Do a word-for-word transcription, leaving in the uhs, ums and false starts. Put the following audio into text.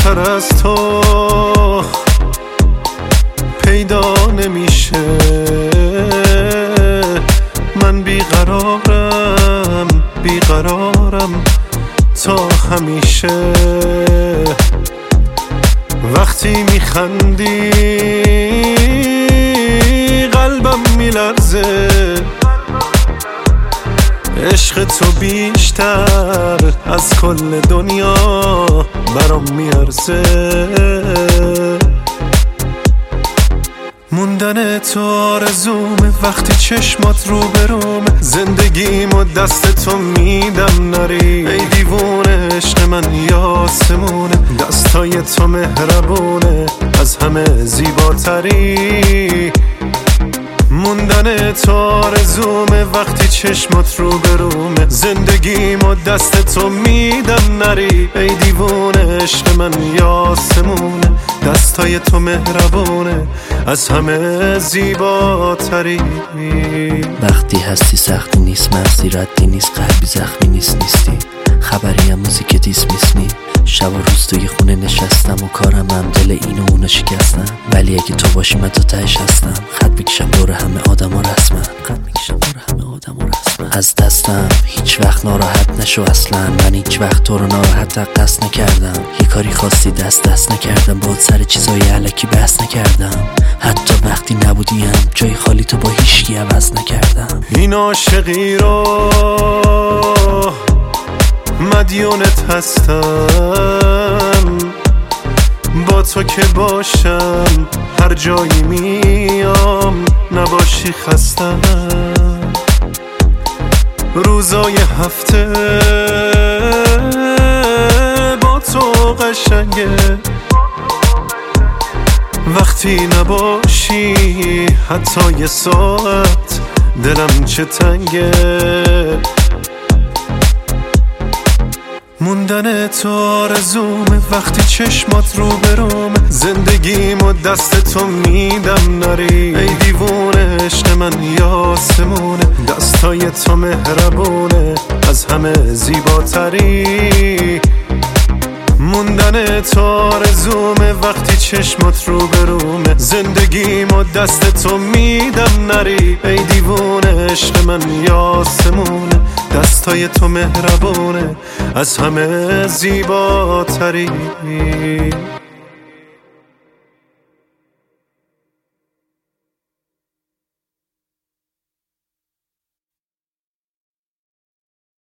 زیباتر از تو پیدا نمیشه. من بیقرارم بیقرارم تا همیشه. وقتی میخندی قلبم میلرزه، عشق تو بیشتر از کل دنیا برام میارزه. موندن تو آرزومه وقتی چشمات رو برومه. زندگیمو دست تو میدم نری، ای دیوونه عشق من یاسمونه. دستای تو مهربونه از همه زیباتری. موندن تو آرزومه وقتی چشمات رو برومه. زندگیمو دست تو میدم نری، ای دیوونه عشق من یاسمونه. دستای تو مهربونه از همه زیباتری. وقتی هستی سختی نیست، مغزی ردی نیست، قلبی زخمی نیست نیستی. خبری هم موزیک دیس میسنی. شب و روز توی خونه نشستم و کارم هم دل اینو اونو شکستم. ولی اگه تو باشی من تا تهش هستم. خط میکشم دور همه آدم ها رسمن. خط میکشم دور همه آدم ها رسمن. از دستم هیچ وقت ناراحت نشو اصلا. من هیچ وقت تو رو ناراحت قصد نکردم. یه کاری خاصی دست دست نکردم. باید سر چیزای علکی بحث نکردم. حتی وقتی نبودیم جای خالی تو با هیچکی عوض نکردم. این عاشقی رو مدیونت هستم. با تو که باشم هر جایی میام، نباشی خستم. روزای هفته با تو قشنگه، وقتی نباشی حتی یه ساعت دلم چه تنگه. موندن تو آرزومه وقتی چشمات رو برومه. زندگیمو دست تو میدم نری، ای دیوونه عشق من یاسمونه. دستای تو مهربونه از همه زیباتری. موندن تو آرزومه وقتی چشمات رو برومه. زندگیمو دست تو میدم نری، ای دیوونه عشق من یاسمونه. دستای تو مهربونه از همه زیباتری.